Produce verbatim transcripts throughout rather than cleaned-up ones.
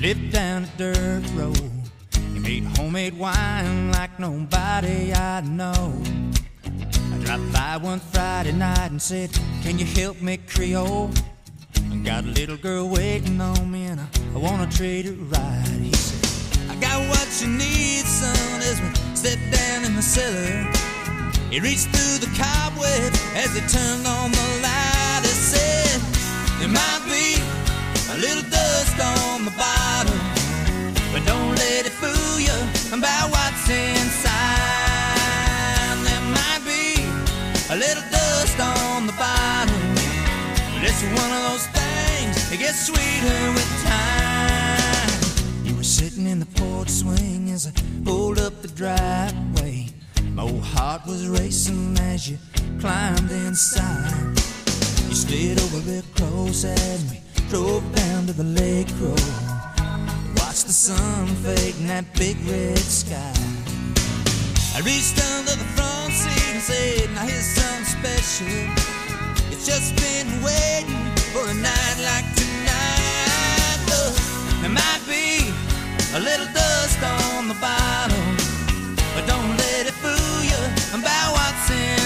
lived down a dirt road. He made homemade wine like nobody I know. I dropped by one Friday night and said, can you help me Creole? I got a little girl waiting on me and I, I wanna treat her right. He said, I got what you need, son, as we stepped down in the cellar. He reached through the cobwebs as he turned on the light. He said, there might be a little dust on the bottom, but don't let it fool you about what's inside. There might be a little dust on the bottom, but it's one of those things that gets sweeter with time. You were sitting in the porch swing as I pulled up the driveway. My old heart was racing as you climbed inside. You slid over real close as we drove down to the lake road. Watched the sun fade in that big red sky. I reached under the front seat and said, now here's something special. It's just been waiting for a night like tonight. Look, there might be a little dust on the bottom, but don't let it fool you about what's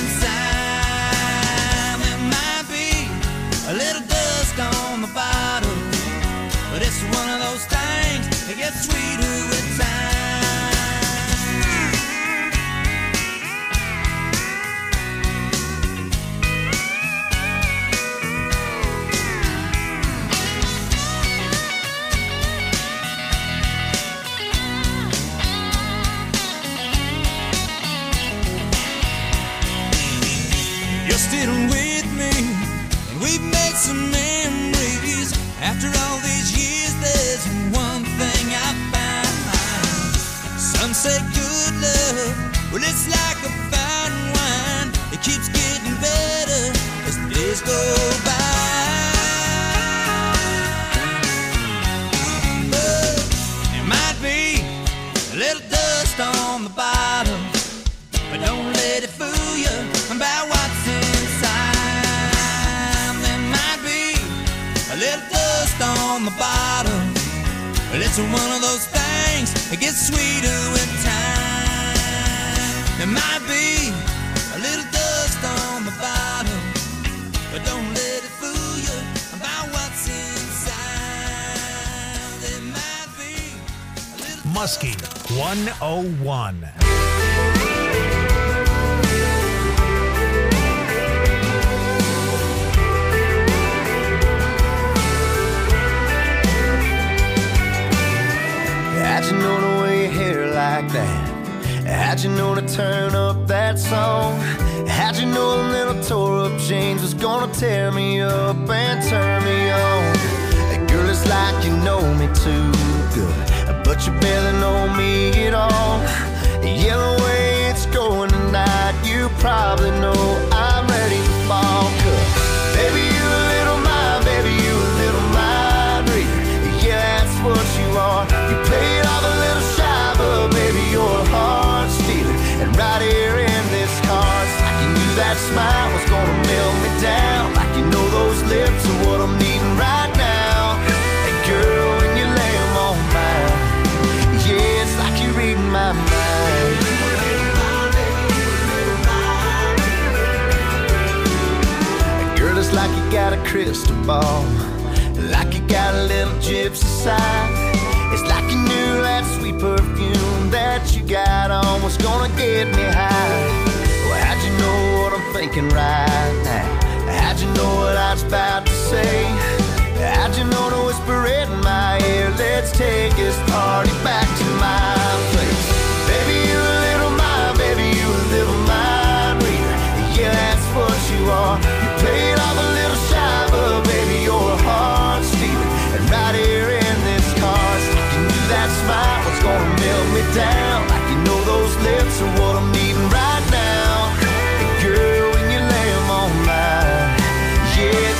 inside. There might be a little dust on the bottom, but it's one of those things that gets sweeter with time. You're still with me, and we've made some memories. After all these years, there's one thing I found. Some say good love, well, it's like a fine wine. It keeps getting better as the days go by. But there might be a little dust on the bottom, but don't let it fool you about what's inside. There might be a little dust on the bottom, but it's one of those things that gets sweeter with time. There might be a little dust on the bottom, but don't let it fool you about what's inside. There might be a little Muskie one oh one. How'd you know to wear your hair like that? How'd you know to turn up that song? How'd you know a little tore up jeans was gonna tear me up and turn me on? Hey, girl, it's like you know me too good, but you barely know me at all. Yeah, the way it's going tonight, you probably know I'm ready to fall. 'Cause baby, you a little mind, baby, you a little mind reader. Yeah, that's what you are. You played off a little shy, but baby, you're a heart stealer. And right here in this car, it's like you knew that smile was gonna melt me down. Like you know those lips are what I'm needing right now. And girl, when you lay them on mine, yeah, it's like you're reading my mind. And girl, it's like you got a crystal ball, like you got a little gypsy side. It's like you knew that sweet perfume that you got on was gonna get me high. Well, how'd you know what I'm thinking right now? How'd you know what I was about to say? How'd you know to whisper it in my ear? Let's take this party back to my place. Baby, you a little mind, baby, you a little mind reader. Yeah, that's what you are. You played off a little shy, but baby, you're a heart stealer. And right here in this car, you knew that smile was gonna melt me down. Like you know those lips are what I'm needing right now. And girl, when you lay them on mine, yeah,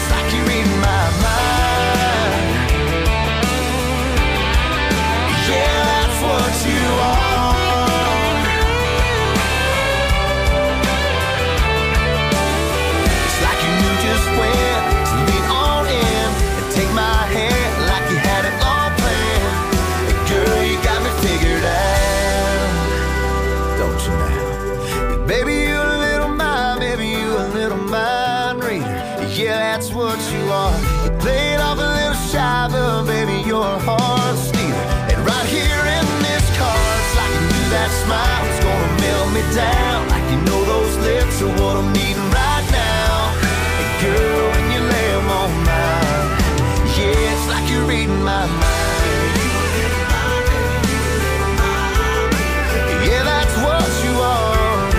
that's what you are. You play it off a little shy, but baby, you're a heart stealer. And right here in this car, it's like you knew that smile was gonna melt me down. Like you know those lips are what I'm needing right now. And girl, when you lay them on mine, yeah, it's like you're reading my mind. Yeah, that's what you are.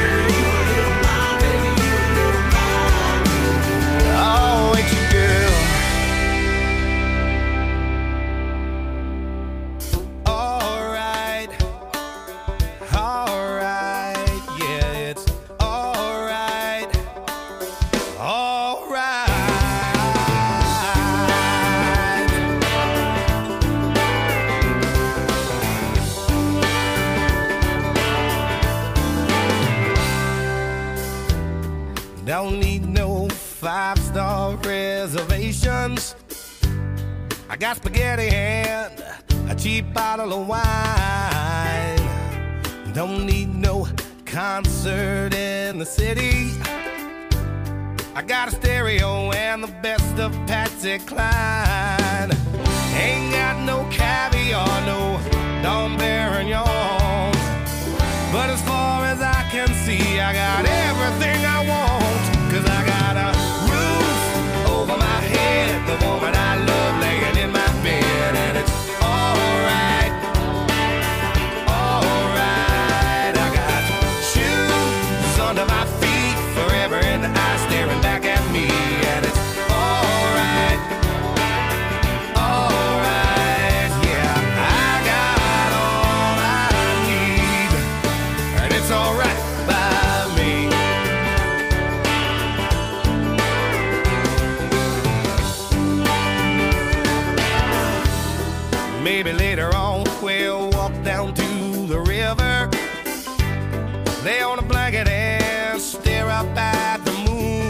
Don't need no five-star reservations. I got spaghetti and a cheap bottle of wine. Don't need no concert in the city. I got a stereo and the best of Patsy Cline. Ain't got no caviar, no Dom Perignon. But as far as I can see, I got everything I want. Cause I got a roof over my head, the woman I love laying in my bed. And it's alright, alright. I got shoes under my feet, forever in the eye staring back at me. And it's alright, alright. Yeah, I got all I need, and it's alright by me. Maybe later on we'll walk down to the river, lay on a blanket and stare up at the moon.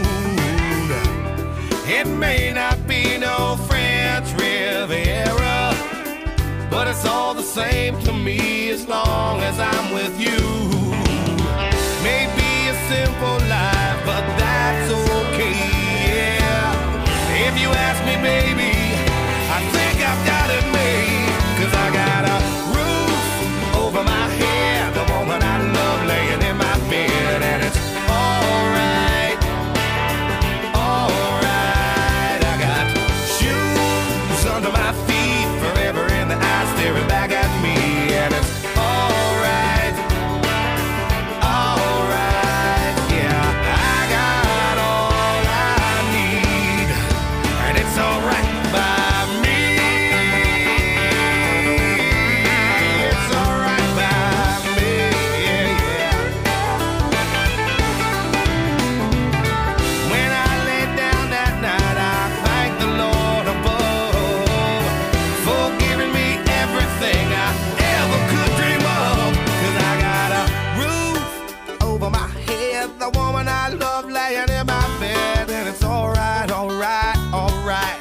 It may not be no French Riviera, but it's all the same to me as long as I'm with you. Maybe a simple life, but that's okay, yeah. If you ask me, baby, I think I've got it made. Cause I got a roof over my head, the woman I love laying in my bed. And it's alright, alright. I got shoes under my feet, forever in the eye staring back at me. And it's alright, alright. Yeah, I got all I need, and it's alright by me. I love laying in my bed, and it's alright, alright, alright,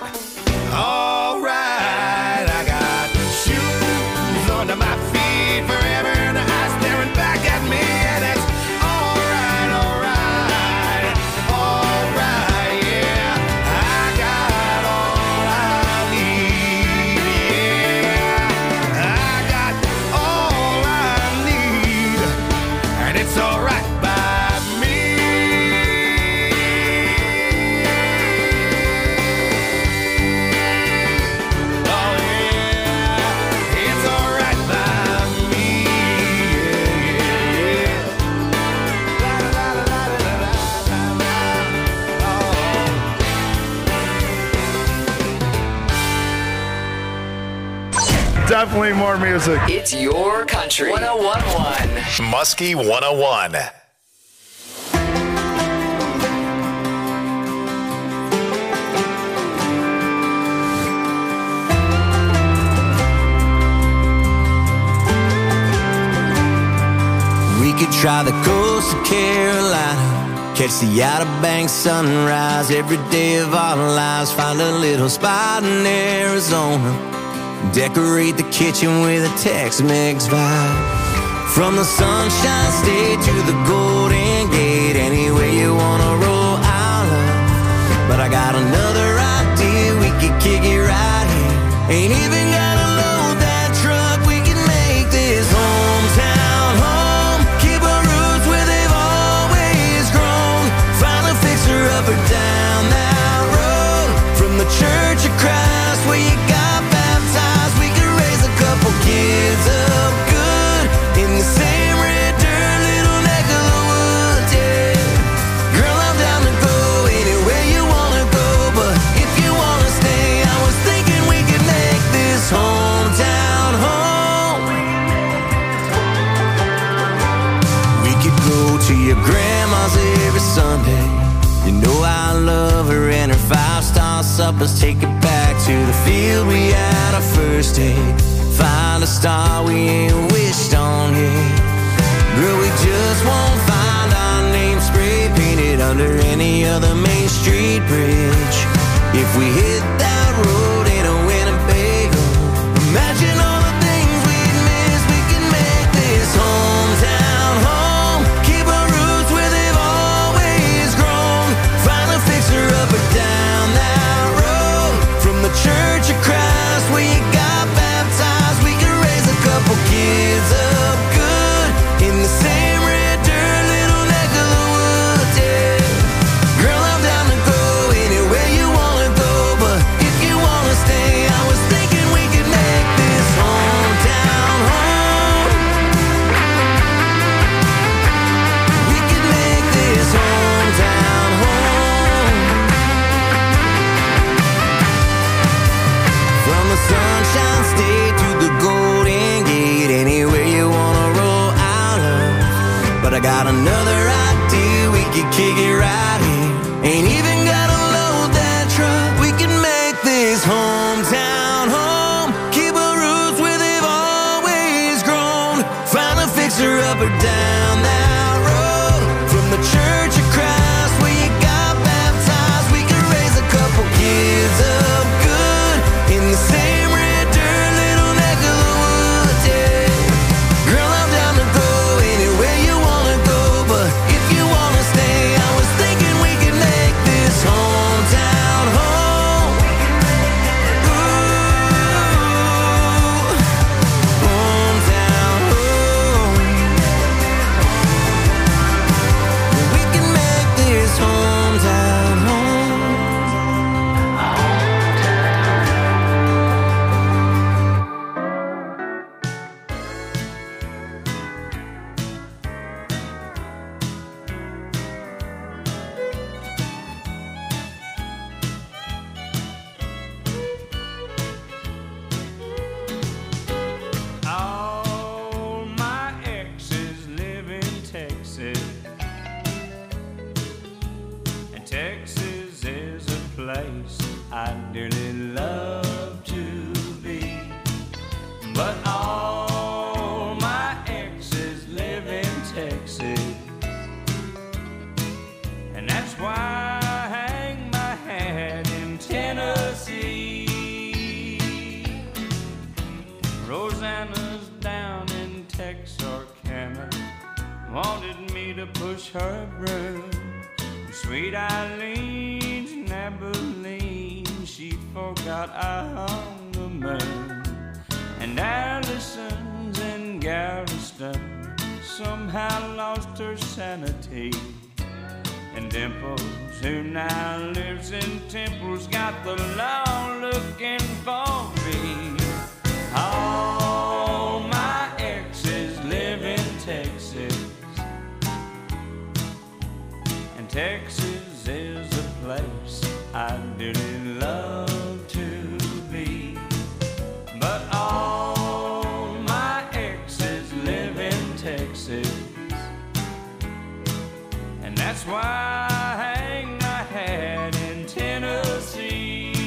alright. I got shoes under my feet, forever in the eye staring back at me, and it's alright, alright, alright, yeah. I got all I need, yeah. I got all I need, and it's alright. Definitely more music. It's your country. one oh one point one. Muskie one oh one. We could try the coast of Carolina, catch the Outer Banks sunrise every day of our lives, find a little spot in Arizona, decorate the kitchen with a Tex-Mex vibe. From the Sunshine State to the Golden Gate, any way you wanna roll, I'll love. But I got another kick it right here. Ain't even gotta load that truck. We can make this hometown home. Keep our roots where they've always grown. Find a fixer up or down that road. From the Church of Christ where you got baptized, we could raise a couple kids up good in the same red dirt little neck of the woods, yeah. Girl, I'm down to go anywhere you wanna go, but if you wanna stay, I was thinking we could make this hometown home. We could go to your grandma's every Sunday. You know I love her and her five-star suppers. Take it back to the field we had our first day. Find a star we ain't wished on yet. Girl, we just won't find our name spray painted under any other Main Street bridge. If we hit that road in a Winnebago, imagine all the things we'd miss. We can make this hometown home. Keep our roots where they've always grown. Find a fixer up or down that road. From the Church of Christ where you got baptized, we can raise a couple kids up good in the same red dirt little neck of the woods, yeah. Girl, I'm down to go anywhere you wanna go, but if you wanna stay, I was thinking we could make this hometown home. We could make this hometown home. From the Sunshine State to the Golden Gate, anywhere you wanna roll out of. But I got another idea, we could kick it right here. Ain't even gotta load that truck. We can make this hometown home. Keep our roots where they've always grown. Find a fixer up or down that road. From the Church of Christ where you got baptized, we can raise a couple kids up good in the same red dirt little neck of the woods, yeah. Girl, I'm down to go anywhere you wanna go, but if you wanna stay, I was thinking we could make this hometown home. Ooh, hometown home. We can make this hometown home. All my exes live in Texas, and Texas is a place I dearly love to be. But all my exes live in Texas, and that's why I hang my hat in Tennessee. Rosanna's down in Texarkana, wanted me to push her broom. Sweet Eileen's in Abilene, she forgot I hung the moon. And Allison's in Galveston, somehow lost her sanity. And Dimples, who now lives in Temple's, got the law looking for me. All my exes live in Texas, and Texas is a place I dearly love to be. But all my exes live in Texas, and that's why I hang my hat in Tennessee.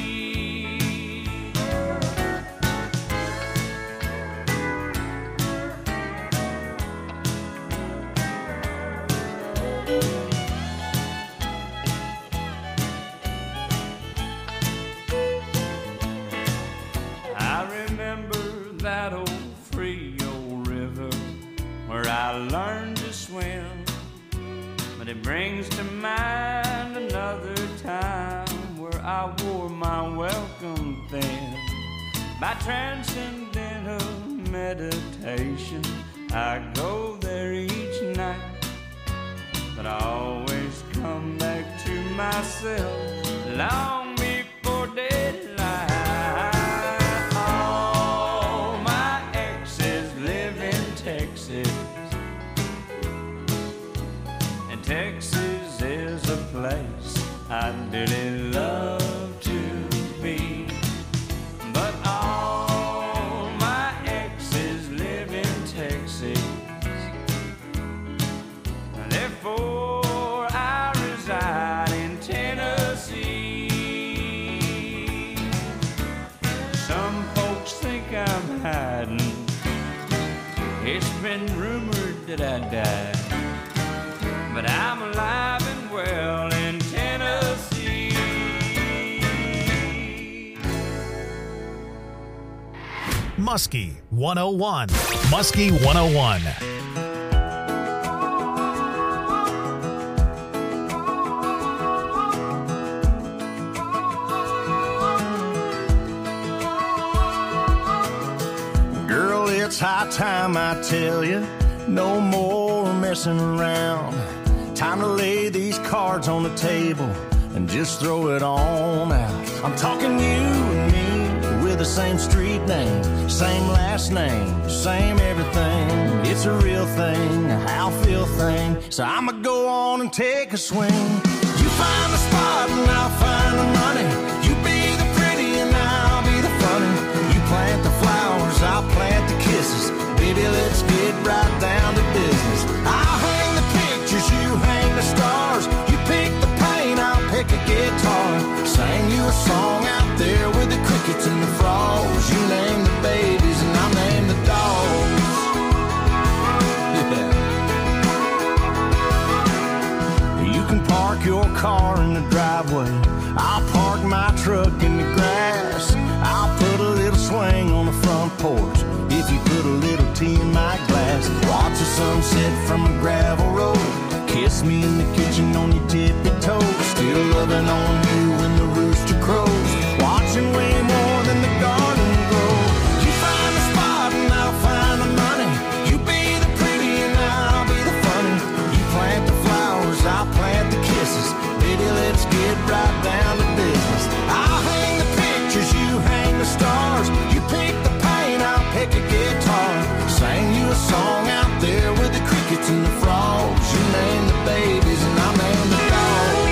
I remember that old Frio River where I learned to swim, but it brings to mind another time where I I wore my welcome thin. By transcendental meditation, I go there each night. But I always come back to myself long before daylight. All my exes live in Texas, and Texas is a place I dearly love to be. But all my exes live in Texas, therefore I reside in Tennessee. Some folks think I'm hiding. It's been rumored that I died, but I'm alive and well in Tennessee. Muskie one oh one. Muskie one oh one. Girl, it's high time I tell you, no more messing around. Time to lay these cards on the table and just throw it on out. I'm talking you and me with the same street name, same last name, same everything. It's a real thing, a how feel thing. So I'ma go on and take a swing. You find the spot and I'll find the money. You be the pretty and I'll be the funny. You plant the flowers, I'll plant the kisses. Baby, let's get right down to business. I'll hang the pictures, you hang the stars. You pick the paint, I'll pick a guitar. Sing you a song out there with the crickets and the frogs. You name the babies and I'll name the dogs. Yeah. You can park your car in the driveway. I'll park my truck in the grass. I'll put a little swing on the front porch if you put a little tea in my glass. Watch the sunset from a gravel road. Kiss me in the kitchen on your tippy toes. Still loving on you when the rooster crows. Watching way more than the garden grow. You find the spot and I'll find the money. You be the pretty and I'll be the funny. You plant the flowers, I'll plant the kisses. Baby, let's get right down to business. I'll hang the pictures, you hang the stars. You pick the paint, I'll pick a guitar. Sing you a song out there with the crickets and the frogs. You name the babies and I'll name the dogs.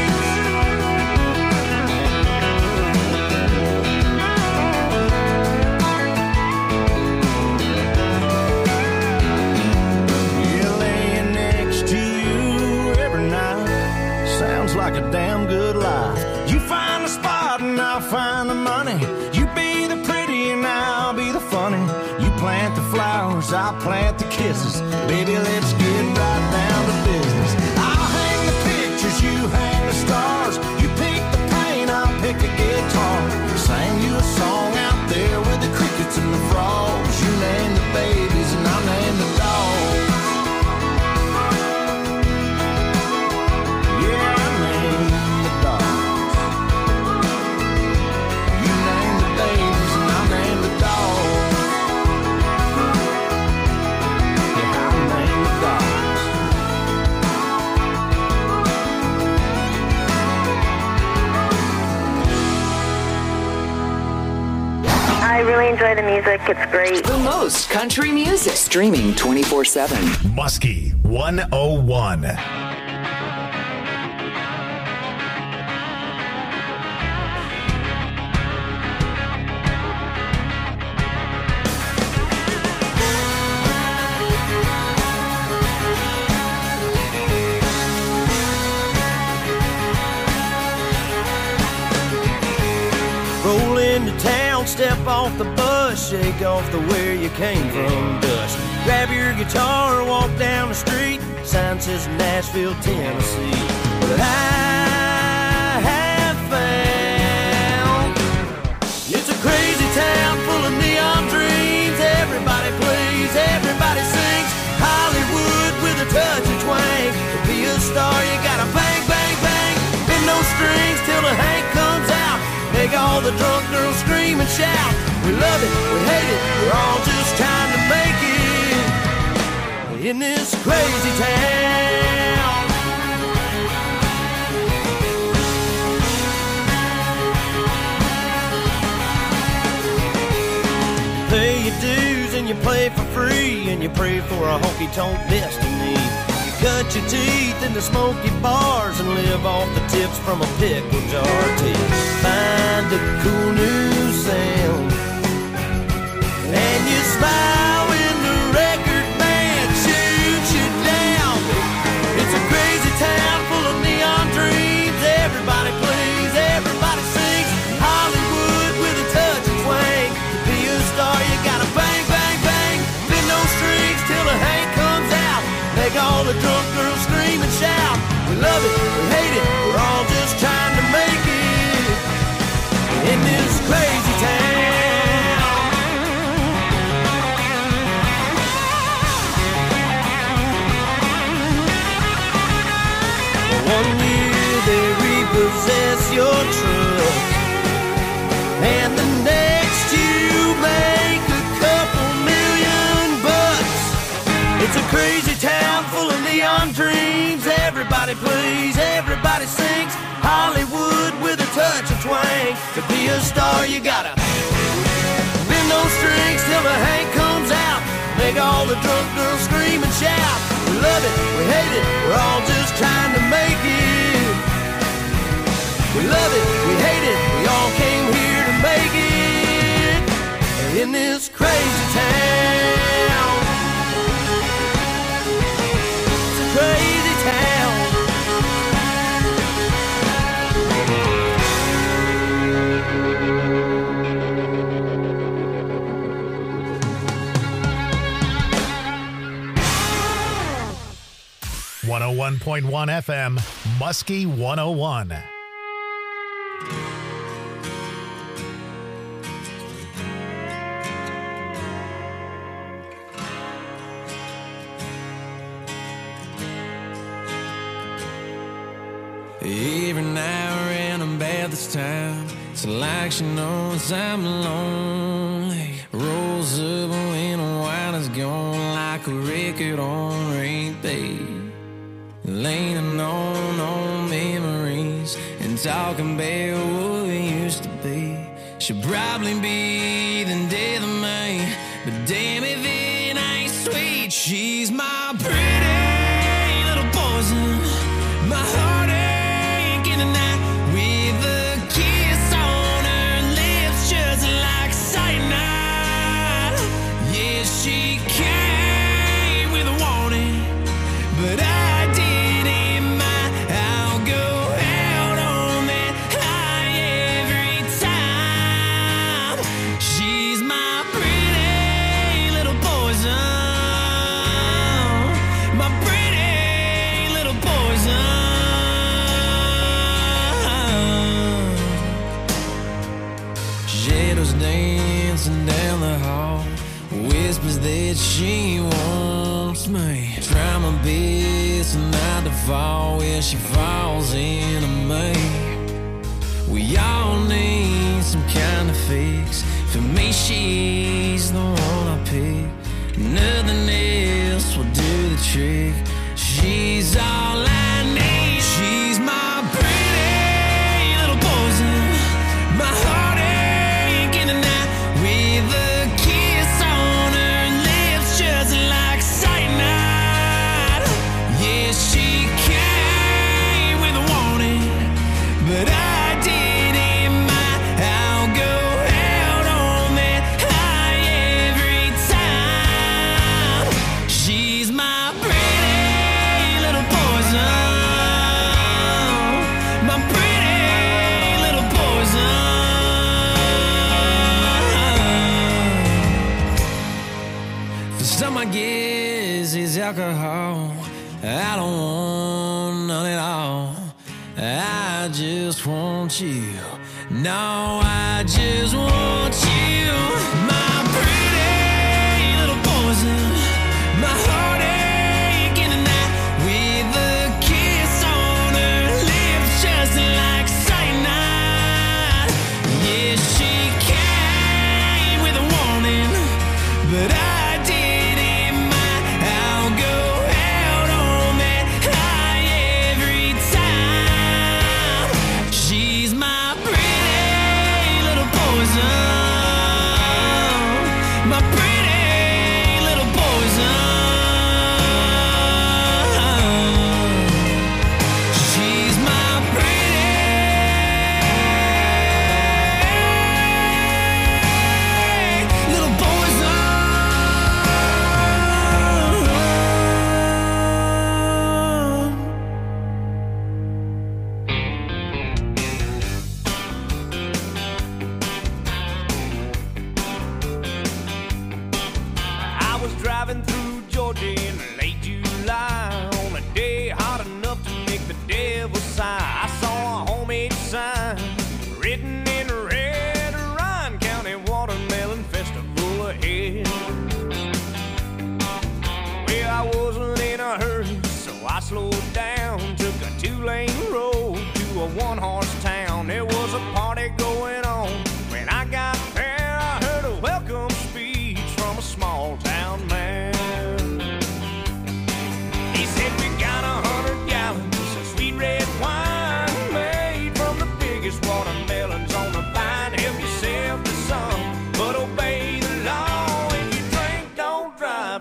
Yeah, laying next to you every night sounds like a damn good life. You find the spot and I'll find the money. You be the pretty and I'll be the funny. You plant the flowers, I'll plant the kisses. Baby, let's get right down to business. I'll hang the pictures, you hang the stars. You pick the paint, I'll pick a guitar. Sing you a song out there with the crickets and the frogs. You name the babies and I'll name the dogs. Yeah, I name the dogs. You name the babies and I'll name the dogs. Yeah, I'll name the dogs. I really enjoy the music. It's great. The most country music. Streaming twenty-four seven. Muskie one oh one. Roll into town, step off the bus, shake off the where you came from dust. Grab your guitar, walk down the street, sign says Nashville, Tennessee. But I have found it's a crazy town full of neon dreams. Everybody plays, everybody sings. Hollywood with a touch of twang. To be a star, you gotta bang, bang, bang. Bend those strings till the Hank comes out. all the drunk girls scream and shout. We love it, we hate it, we're all just trying to make it in this crazy town. Pay your dues and you play for free, and you pray for a honky-tonk destiny. You cut your teeth in the smoky bars and live off the tips from a pickle jar till you find a cool new sound. And you smile when the record band shoots you down. It's a crazy town full of neon dreams. Everybody plays, everybody sings. Hollywood with a touch of twang. To be a star you gotta bang, bang, bang. Bend those strings till the Hank comes out. Make all the drunk girls scream and shout. We love it, we hate it, we're all just trying to make it in this crazy town. One year they repossess your truck, and the next you make a couple million bucks. It's a crazy town full of neon dreams. Everybody plays, everybody sings. Hollywood with a touch of twang. To be a star you gotta bend those strings till the Hank comes out. Make all the drunk girls scream and shout. We love it, we hate it, we're all just trying to make it. We love it, we hate it, we all came here to make it in this crazy town. It's a crazy town. one oh one point one F M, Muskie one oh one. Every now and then about this time, it's like she knows I'm lonely. Rolls up when the wine is gone, like a record on repeat. Leaning on old memories and talking about what we used to be. Should probably be the death of me, but damn if it ain't sweet. She's my pretty little poison, my heartache in the night, with a kiss on her lips just like cyanide. Yeah, she came with a warning, but I down the hall, whispers that she wants me. Try my best not to fall where she falls into me. We all need some kind of fix. For me, she's the one I pick. Nothing else will do the trick. She's all I need. She's my pretty little poison, my heartache in the night, with a kiss on her lips just like cyanide. Yeah, she came with a warning, but I didn't mind. I'll go out on that high every time. She's my pretty little poison, my pretty little poison. Some I guess is alcohol. I don't want none at all. I just want you. No, I just want you. My pretty little poison, my heartache in the night, with a kiss on her lips just like cyanide. Yeah,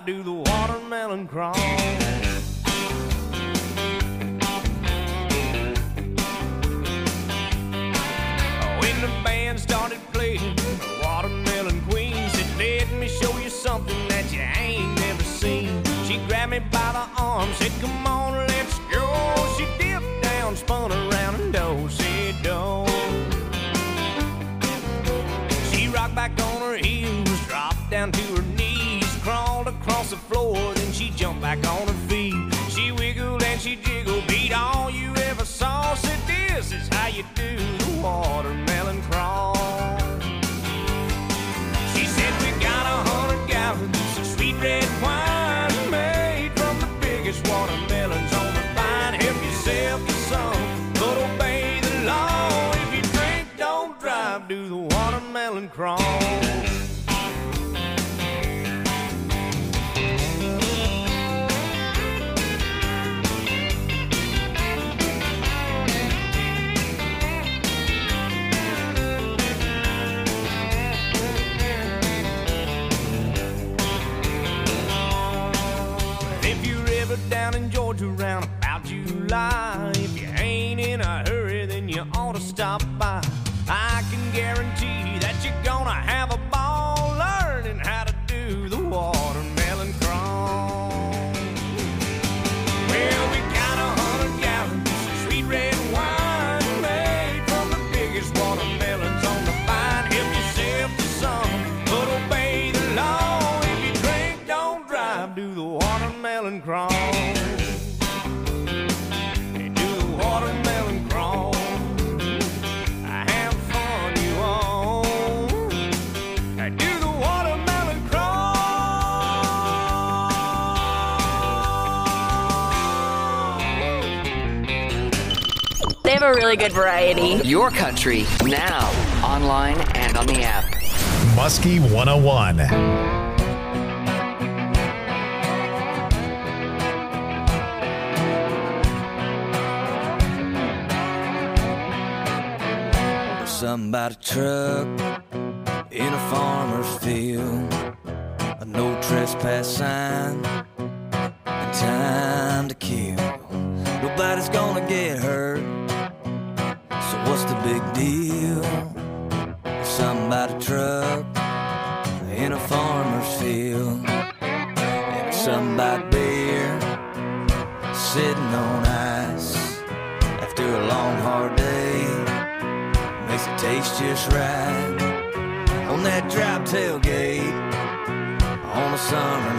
do the watermelon crawl. When the band started playing, the Watermelon Queen said, let me show you something that you ain't never seen. She grabbed me by the arm, said, come on, let's go. She dipped down, spun around, and do-si-do. She rocked back on her heels, dropped down to her knees, crawled across the floor, then she jumped back on her feet. She wiggled and she jiggled, beat all you ever saw. Said, this is how you do the watermelon crawl. She said, we got a hundred gallons of sweet red wine made from the biggest watermelons on the vine. Help yourself to some, but obey the law. If you drink, don't drive, do the watermelon crawl. Down in Georgia around about July, if you ain't in a hurry, then you ought to stop by. I can guarantee that you're gonna have a ball learning how to do the watermelon crawl. Well, we got a hundred gallons of sweet red wine made from the biggest watermelons on the vine. Help yourself to some, but obey the law. If you drink, don't drive, do the watermelon crawl. They have a really good variety. Your country, now, online and on the app. Muskie one oh one. Somebody truck in a farmer's field, a no trespass sign, and time to kill. Nobody's gonna get hurt, so what's the big deal? Somebody truck in a farmer's field, and somebody beer sitting on ice after a long hard day. Makes it taste just right on that drop tailgate on a summer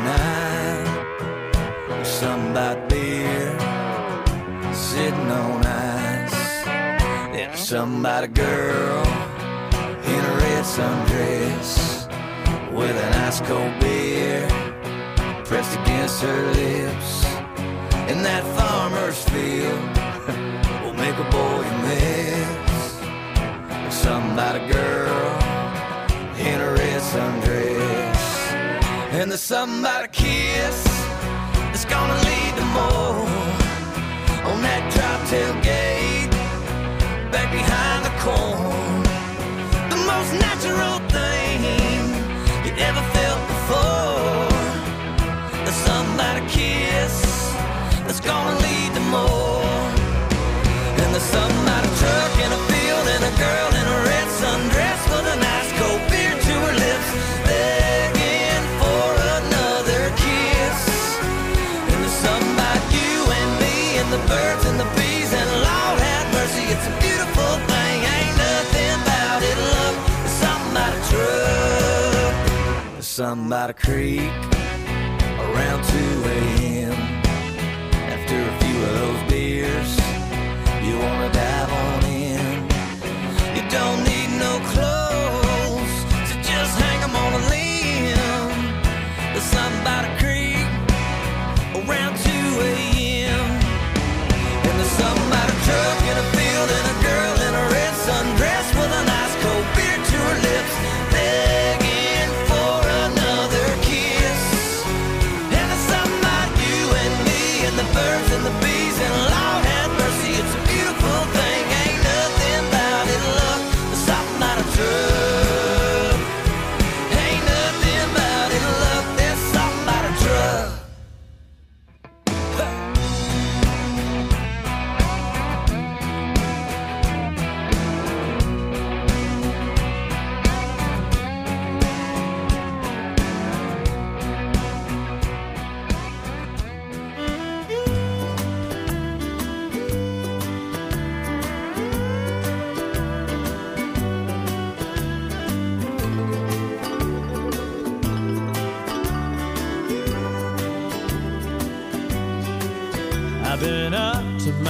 night. There's something about beer sitting on ice, and there's something about a girl in a red sundress with an ice cold beer pressed against her lips. And that farmer's field will make a boy miss. Something about a girl in a red sundress, and there's something about a kiss that's gonna lead to more on that drop tailgate back behind the corn. The most natural thing you'd ever felt before. There's something about a kiss that's gonna lead to more. And there's something about a truck in a field and a girl in a red sundress with a nice cold beer to her lips, begging for another kiss. And there's something about you and me and the birds and the bees, and Lord have mercy, it's a beautiful thing. Ain't nothing about it, love. There's something about a truck, there's something about a creek around two a.m. After a few of those beers, you wanna dive on in. You don't need no clothes, so just hang 'em on a limb. There's something about a creek around two a.m. And there's something about a truck in a field and a girl in a red sundress with a nice cold beer to her lips, begging for another kiss. And there's something about you and me and the birds and the bees, and Lord have mercy, it's a beautiful thing.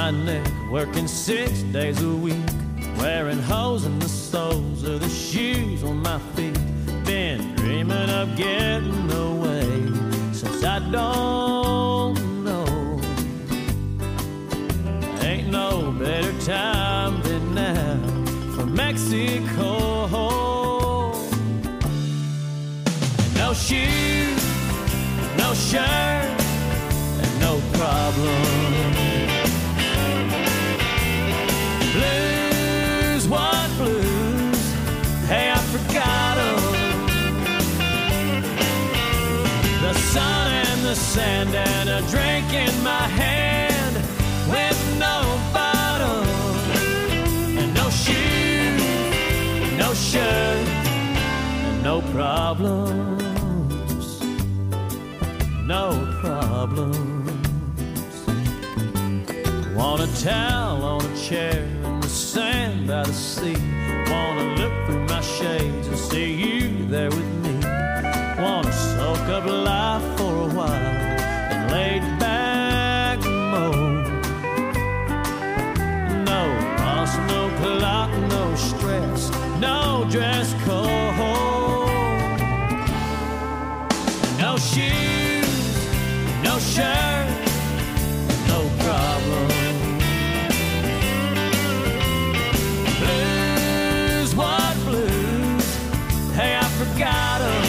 my neck, working six days a week, wearing holes in the soles of the shoes on my feet. Been dreaming of getting away since I don't know. Ain't no better time than now for Mexico. And no shoes, no shirt, and no problem. Blues, what blues? Hey, I forgot 'em. The sun and the sand and a drink in my hand with no bottle and no shoes, no shirt, and no problems, no problems. Want a towel on a chair in the sand by the sea. Wanna look through my shades and see you there with me. Wanna soak up life for a while and lay back mode. No boss, no clock, no stress, no dress code. No shoes, no shirt, no problem. Blues, what blues? Hey, I forgot 'em.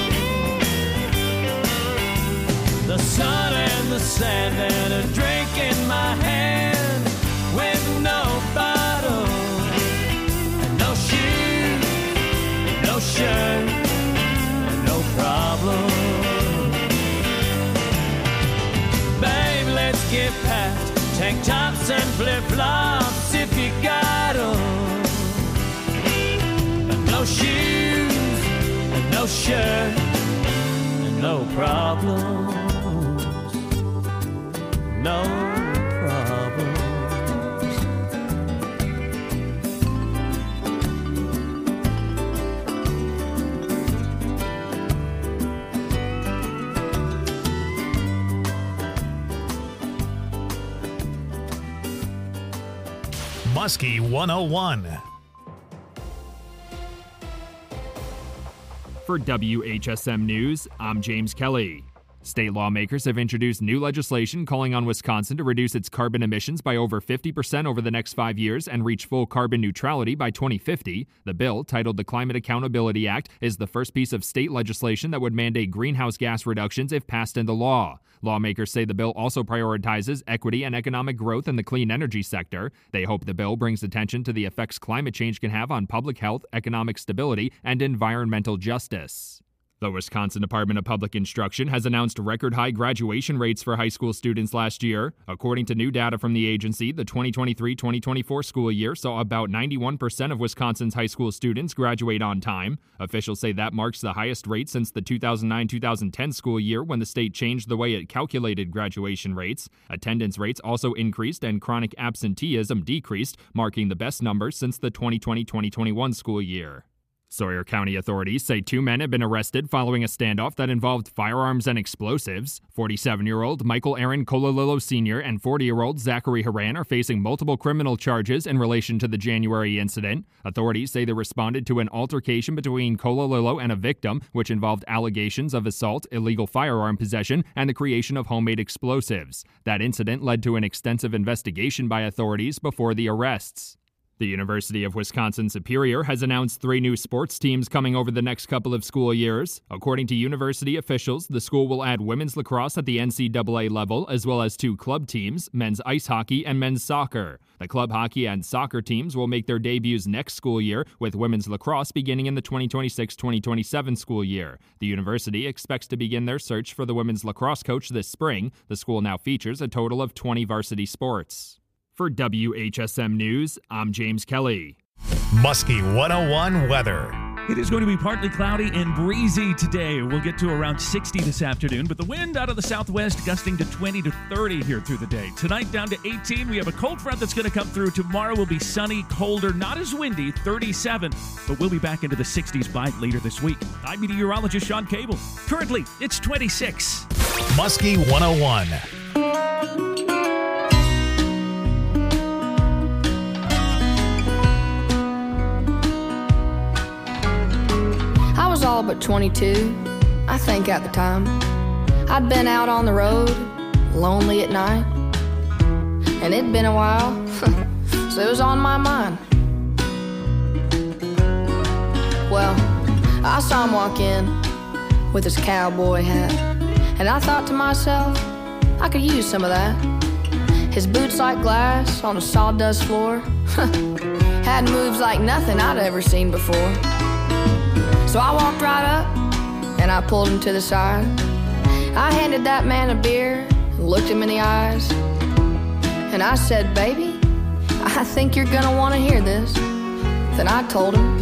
The sun and the sand and a drink in my hand with no bottle and no shoes, no shirt, and no problem. Babe, let's get past tank tops and flip-flops if you got 'em. And no shoes, and no shirt, and no problem. No problems. Muskie one oh one. For W H S M News, I'm James Kelly. State lawmakers have introduced new legislation calling on Wisconsin to reduce its carbon emissions by over fifty percent over the next five years and reach full carbon neutrality by twenty fifty. The bill, titled the Climate Accountability Act, is the first piece of state legislation that would mandate greenhouse gas reductions if passed into law. Lawmakers say the bill also prioritizes equity and economic growth in the clean energy sector. They hope the bill brings attention to the effects climate change can have on public health, economic stability, and environmental justice. The Wisconsin Department of Public Instruction has announced record-high graduation rates for high school students last year. According to new data from the agency, the twenty twenty-three twenty twenty-four school year saw about ninety-one percent of Wisconsin's high school students graduate on time. Officials say that marks the highest rate since the two thousand nine two thousand ten school year, when the state changed the way it calculated graduation rates. Attendance rates also increased and chronic absenteeism decreased, marking the best numbers since the twenty twenty twenty twenty-one school year. Sawyer County authorities say two men have been arrested following a standoff that involved firearms and explosives. forty-seven-year-old Michael Aaron Cololillo Senior and forty-year-old Zachary Haran are facing multiple criminal charges in relation to the January incident. Authorities say they responded to an altercation between Cololillo and a victim, which involved allegations of assault, illegal firearm possession, and the creation of homemade explosives. That incident led to an extensive investigation by authorities before the arrests. The University of Wisconsin-Superior has announced three new sports teams coming over the next couple of school years. According to university officials, the school will add women's lacrosse at the N C double A level, as well as two club teams, men's ice hockey and men's soccer. The club hockey and soccer teams will make their debuts next school year, with women's lacrosse beginning in the twenty twenty-six twenty twenty-seven school year. The university expects to begin their search for the women's lacrosse coach this spring. The school now features a total of twenty varsity sports. For W H S M News, I'm James Kelly. Muskie one oh one weather. It is going to be partly cloudy and breezy today. We'll get to around sixty this afternoon, but the wind out of the southwest gusting to twenty to thirty here through the day. Tonight down to eighteen. We have a cold front that's going to come through. Tomorrow will be sunny, colder, not as windy, thirty-seven, but we'll be back into the sixties by later this week. I'm meteorologist Sean Cable. Currently, it's twenty-six. Muskie one oh one. was all but twenty-two, I think at the time. I'd been out on the road, lonely at night, and it'd been a while, so it was on my mind. Well, I saw him walk in with his cowboy hat, and I thought to myself, I could use some of that. His boots like glass on a sawdust floor had moves like nothing I'd ever seen before. So I walked right up and I pulled him to the side. I handed that man a beer and looked him in the eyes, and I said, baby, I think you're gonna want to hear this. Then I told him,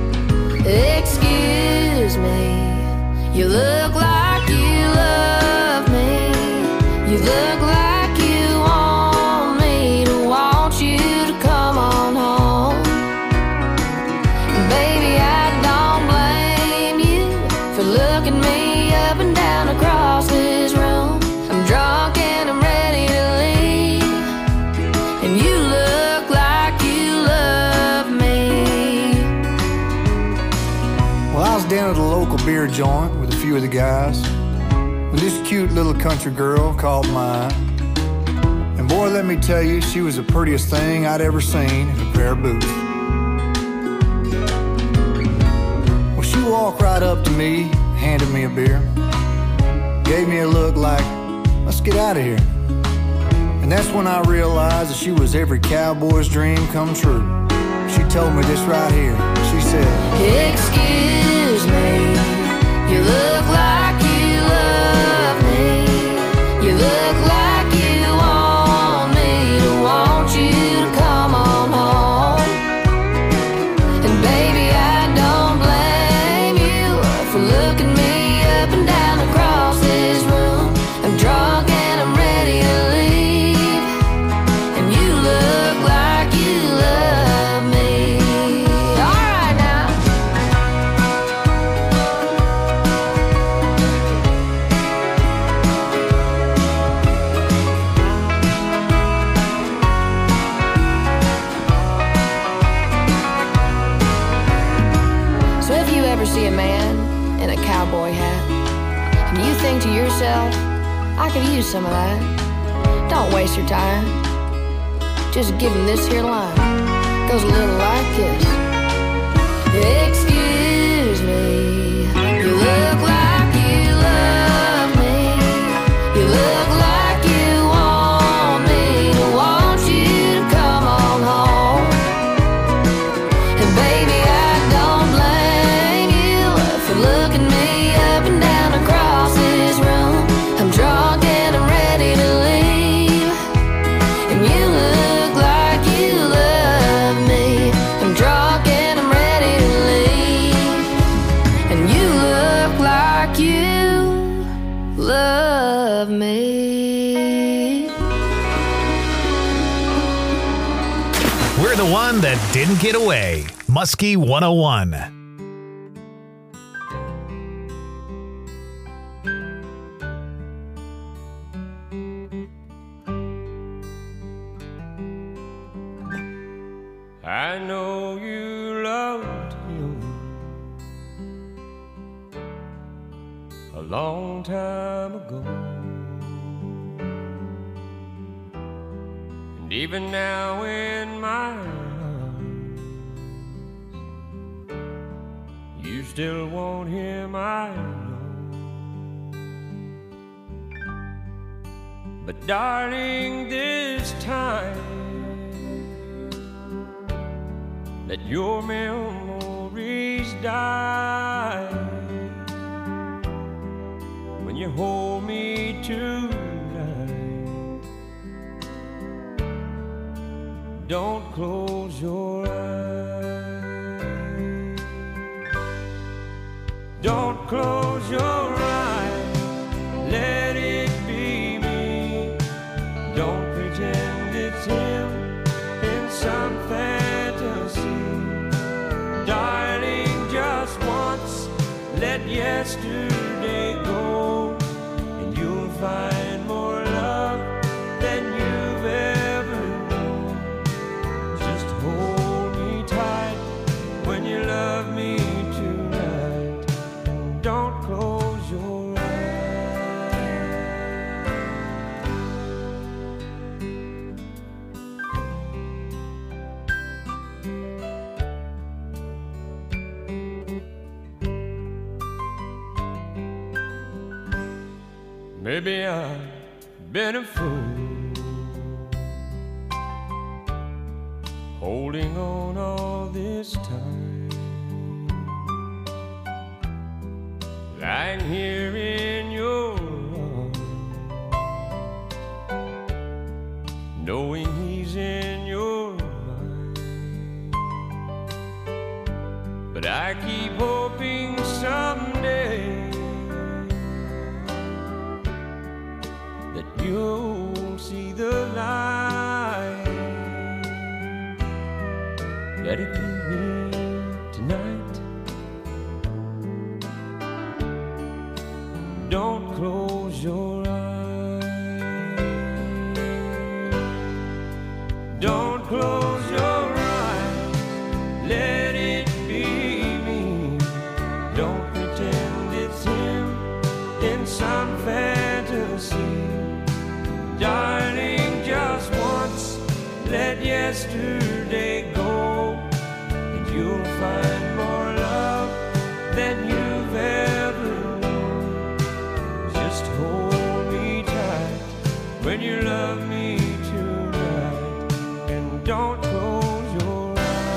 excuse me, you look like you love me. You look like you want me to want you to come on home. And baby, I don't blame you for looking me up and down across this room. I'm drunk and I'm ready to leave, and you look like you love me. Well, I was down at the local beer joint with a few of the guys when this cute little country girl caught my eye. And boy, let me tell you, she was the prettiest thing I'd ever seen in a pair of boots. Well, she walked right up to me, handed me a beer, gave me a look like, let's get out of here. And that's when I realized that she was every cowboy's dream come true. She told me this right here. She said, excuse me, you look like you love me. You look like you want me to want you to come on home. And baby, I don't blame you for looking me up and down across this room. I'm drunk and I'm ready to leave, and you look like you love me. All right now. So if you ever see a man in a cowboy hat and you think to yourself, I could use some of that, don't waste your time. Just give him this here line. Goes a little like this. Excuse me, you look like you love me. You look like you want me to want you to come on home. And baby, I don't blame you for looking me up and down across this room. I'm drunk and I'm ready to leave, and you look like you love me. I'm drunk and I'm ready to leave, and you look like you love me. We're the one that didn't get away. Muskie one oh one. I know you loved him a long time ago, and even now in my arms, you still want him, I know. But darling, this time let your memories die when you hold me tonight. Don't close your eyes. Don't close your eyes. Let it be me. Don't pretend it's him in some fantasy. Darling, just once, let yesterday go, and you'll find more love than you've ever known. Just hold me tight when you love me tonight. Maybe I've been a fool, holding on all this time, lying here in your arms, knowing he's in your mind. But I keep hoping someday you'll see the light. Let it be me tonight. Don't close your eyes. Don't close your eyes. Let it be me. Don't pretend it's him in some fantasy. Darling, just once, let yesterday go, and you'll find more love than you've ever known. Just hold me tight when you love me tonight, and don't close your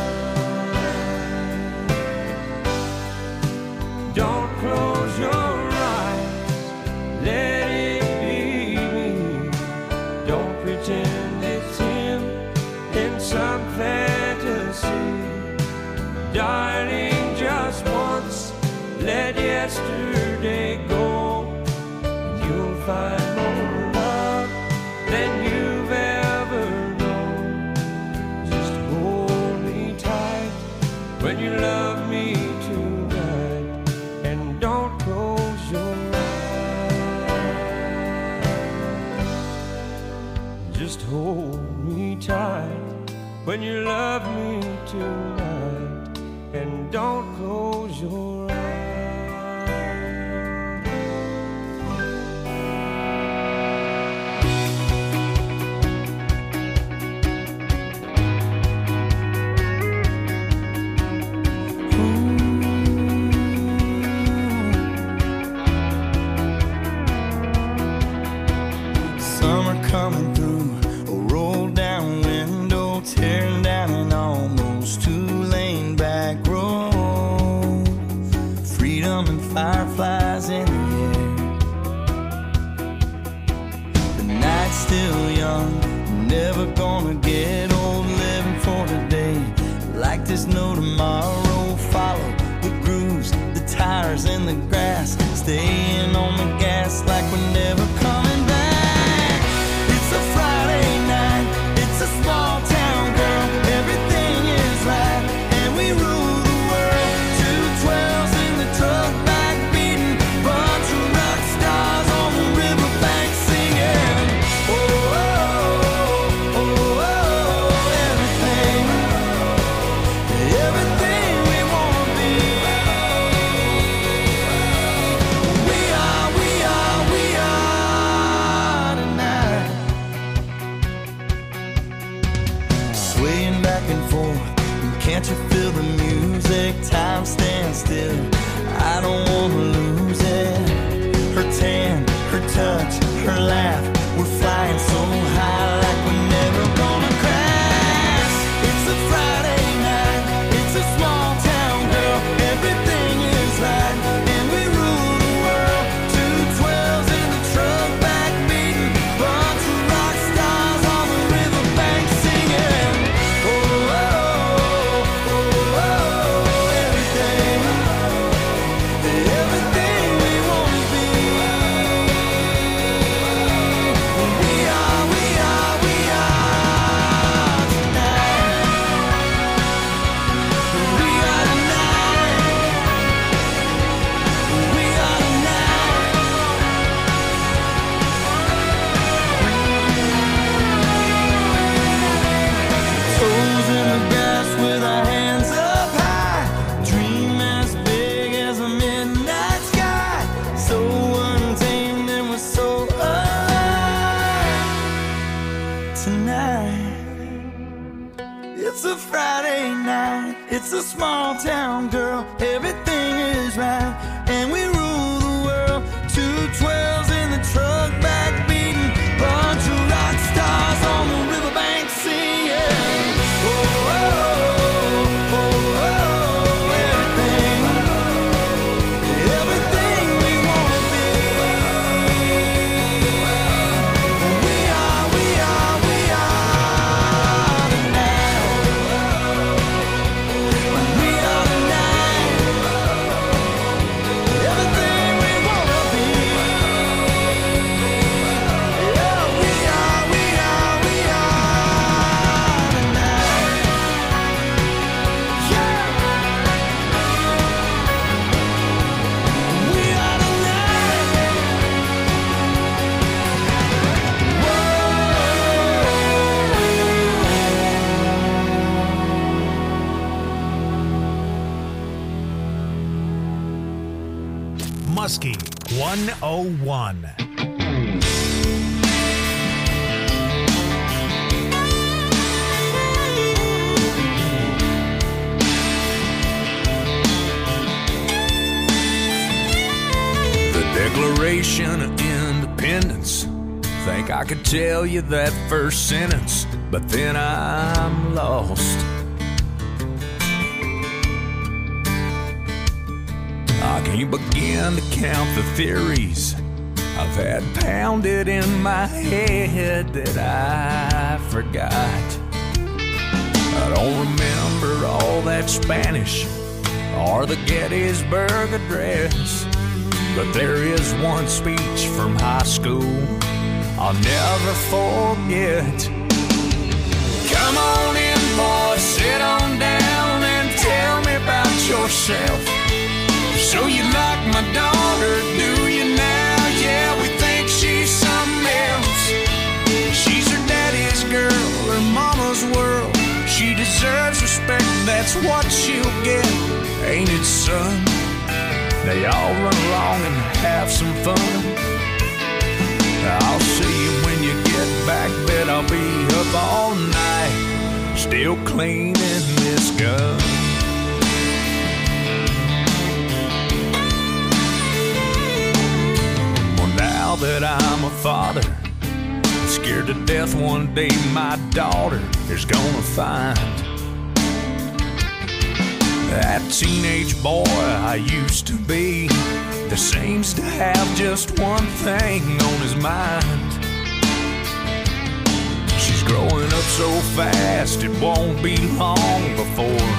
eyes. Don't close your eyes. Let pretend it's him in some fantasy. Darling, just once, let yesterday go, and you'll find more love than you've ever known. Just hold me tight when you love me tonight, and don't close your eyes. Just hold me tight when you love me tonight, and don't close your eyes. Summer coming through, a roll down window, tearing down an almost two-lane back road. Freedom and fireflies in the air. The night's still young, never gonna get old, living for today. Like there's no tomorrow, follow the grooves, the tires in the grass, staying on the gas like we're never coming back. It's a Friday night, it's a small town, girl, everything is right, and we rule the world. Two twelves in the truck back beating, bunch of rock stars on the riverbank singing. Oh, oh, oh, oh, oh, everything, everything we wanna be. We are, we are, we are tonight. Swaying back and forth, and can't you feel the music? Time stands still, I don't wanna lose it. Her tan, her touch, her laugh, we're flying so high like we're never gonna crash. It's a Friday night, it's a small town, girl, everything is right, and we rule the world. Two twelves in the truck back beating, bunch of rock stars on the riverbank singing. Oh, oh, oh, oh, oh, everything, everything we wanna be. We are, we are, we are tonight. We are tonight. We are tonight. Toes in the grass with our hands up high. Dream as big as a midnight sky. So untamed and we're so alive tonight. It's a Friday night, it's a small town, girl, everything is right, and we rule the world. Two twelves in the truck Muskie one oh one. Declaration of Independence. Think I could tell you that first sentence, but then I'm lost. I can't begin to count the theories I've had pounded in my head that I forgot. I don't remember all that Spanish or the Gettysburg Address, but there is one speech from high school I'll never forget. Come on in, boys, sit on down and tell me about yourself. So you like my daughter, do you now? Yeah, we think she's something else. She's her daddy's girl, her mama's world. She deserves respect, that's what she'll get, ain't it, son? They all run along and have some fun. I'll see you when you get back, bet I'll be up all night, still cleaning this gun. Well, now that I'm a father, scared to death one day my daughter is gonna find that teenage boy I used to be that seems to have just one thing on his mind. She's growing up so fast it won't be long before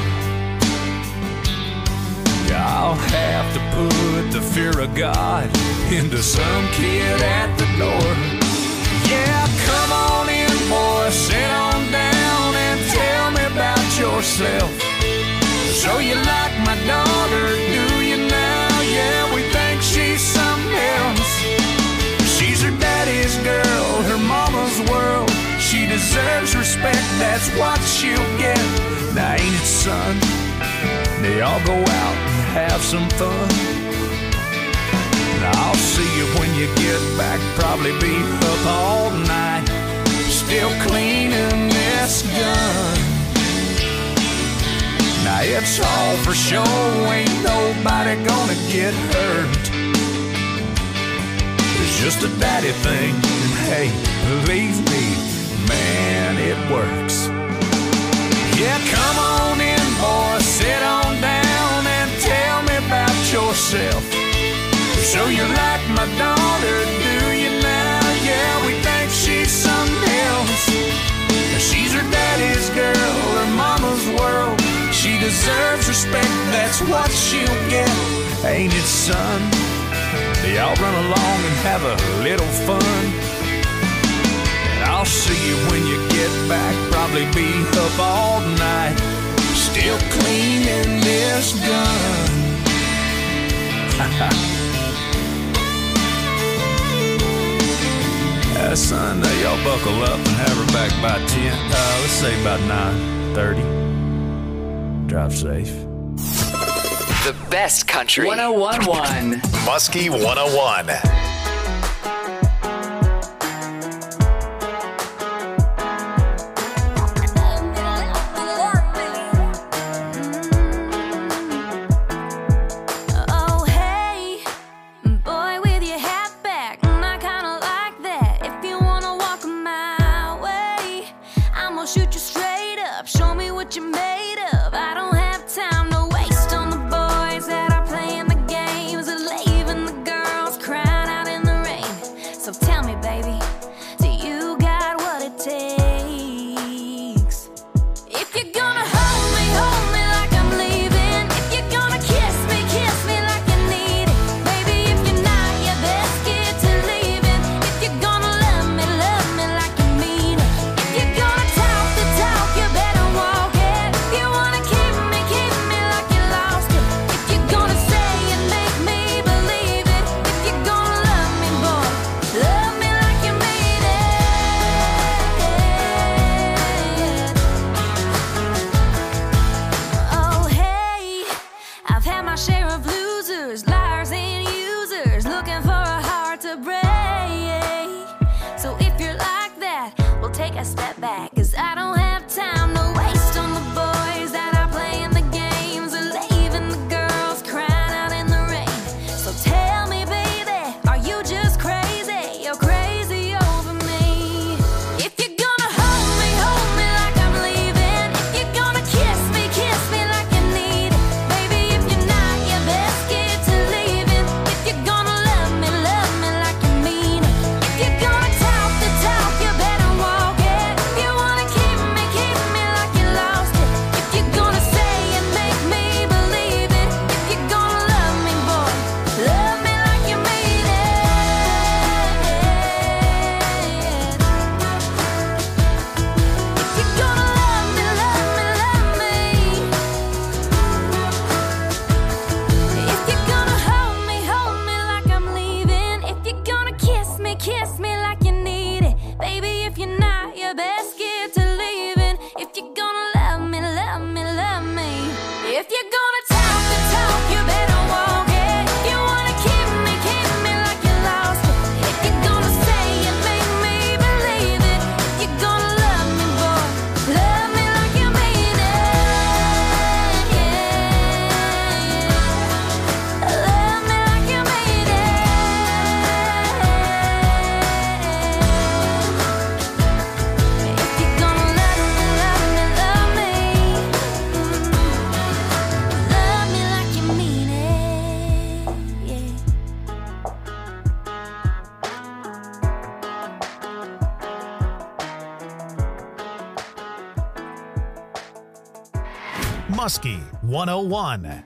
I'll have to put the fear of God into some kid at the door. Yeah, come on in, boy, sit on down and tell me about yourself. So you like my daughter, do you now? Yeah, we think she's something else. She's her daddy's girl, her mama's world. She deserves respect, that's what she'll get. Now ain't it, son? They all go out and have some fun. Now I'll see you when you get back, probably be up all night, still cleaning this gun. Now it's all for show, ain't nobody gonna get hurt. It's just a daddy thing, and hey, believe me, man, it works. Yeah, come on in, boy, sit on down and tell me about yourself. So you like my daughter, do you now? Yeah, we think she's something else. She's her daddy's girl, her mama's world. She deserves respect, that's what she'll get, ain't it, son? They all run along and have a little fun. And I'll see you when you get back, probably be up all night, still cleaning this gun. uh, son, uh, y'all buckle up and have her back by ten, uh, let's say about nine thirty. Drive safe. The best country. one oh one point one. Muskie one oh one. Crying out Muskie one oh one.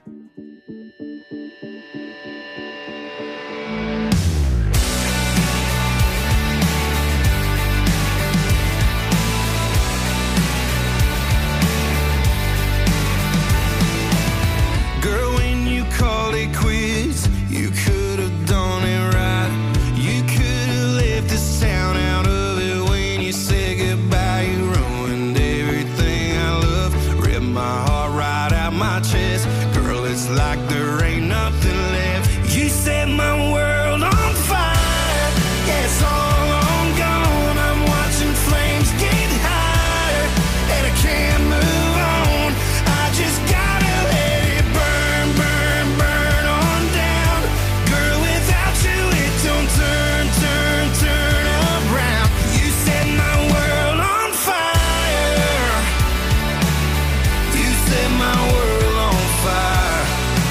Girl, when you called it quits, you could have done it right. You could have left this town out of it when you said goodbye. You ruined everything I love, ripped my heart right out my chest. Girl, it's like there ain't nothing left. You set my world on fire. Yeah, it's all on gone. I'm watching flames get higher, and I can't move on. I just gotta let it burn, burn, burn on down. Girl, without you it don't turn, turn, turn around. You set my world on fire. You set my world on fire.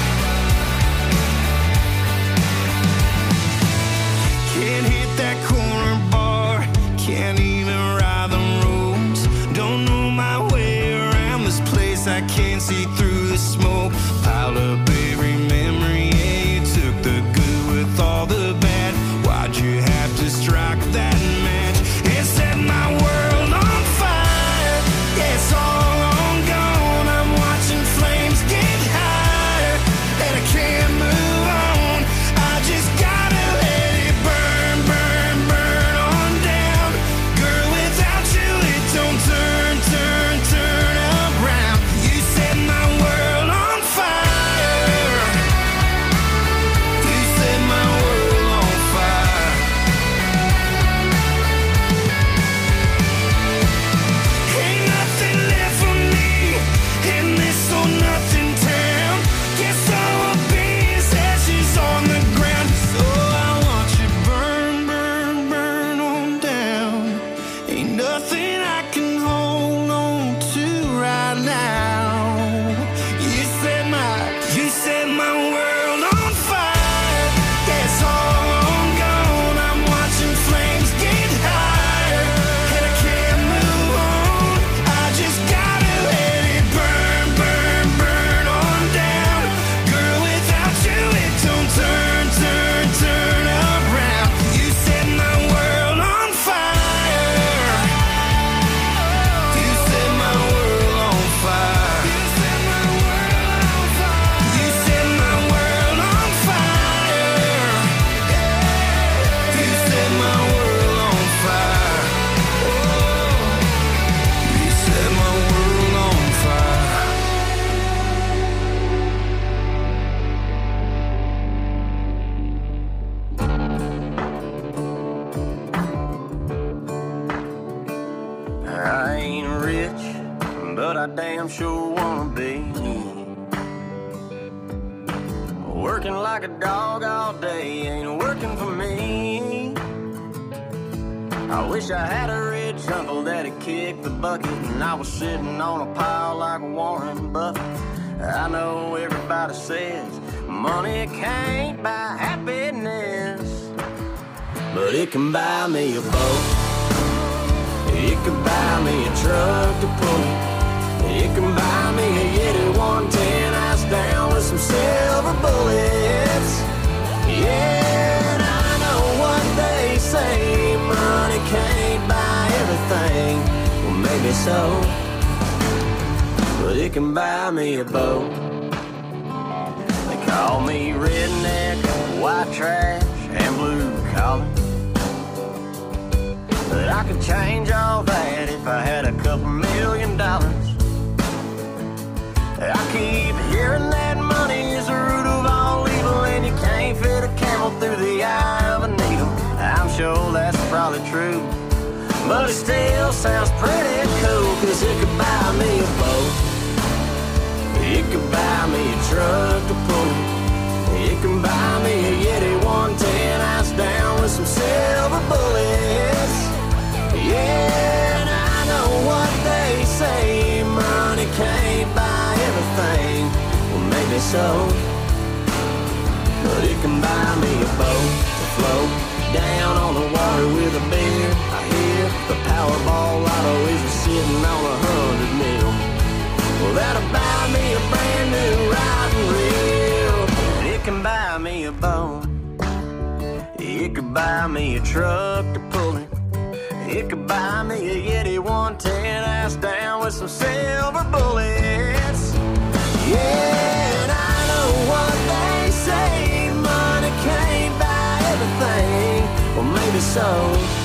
Can't hit that corner bar, can't even ride the roads. Don't know my way around this place, I can't see through the smoke. Piled up every memory, yeah, you took the good with all the bad. Why'd you have to strike that match and set my world on fire? Yeah, it's all on gone. I'm watching flames get higher, and I can't move on. I just gotta let it burn, burn, burn on down. Girl, without you it don't turn, turn, turn around. You set my world on fire. You set my world on fire. Ain't nothing left for me in this or nothing town. Guess I will be as ashes on the ground. So I want you burn, burn, burn on down. Ain't nothing I can hold on to right now. You set my, you set my world on fire. Yeah, it's all on gone. I'm watching flames get higher, and I can't move on. I just gotta let it burn, burn, burn on down. Girl, without you it don't turn, turn, turn around. You set my world on fire. You set my world on fire. You set my world on fire. You set my world on fire. You set my world on fire. You set my world on fire. I ain't rich, but I damn sure wanna be. Working like a dog all day ain't working for me. I wish I had a rich uncle that'd kick the bucket and I was sitting on a pile like Warren Buffett. I know everybody says money can't buy happiness, but it can buy me a boat. It can buy me a truck to pull. It can buy me a Yeti one ten ice down with some silver bullets. Yeah, and I know what they say, money can't buy everything. Well, maybe so, but it can buy me a boat. They call me redneck, white trash, and blue collar, but I could change all that if I had a couple million dollars. I keep hearing that money is the root of all evil, and you can't fit a camel through the eye of a needle. I'm sure that's probably true, but it still sounds pretty cool, cause it could buy me a boat. It could buy me a truck to pull. It can buy me a Yeti one ten ice down with some silver bullets. Yeah, and I know what they say, money can't buy everything. Well, maybe so, but it can buy me a boat to float down on the water with a beer. I hear the Powerball lotto is sitting on a hundred mil. Well, that'll buy me a It could buy me a truck to pull it. It could buy me a Yeti one ten ass down with some silver bullets. Yeah, and I know what they say, money can't buy everything. Well, maybe so.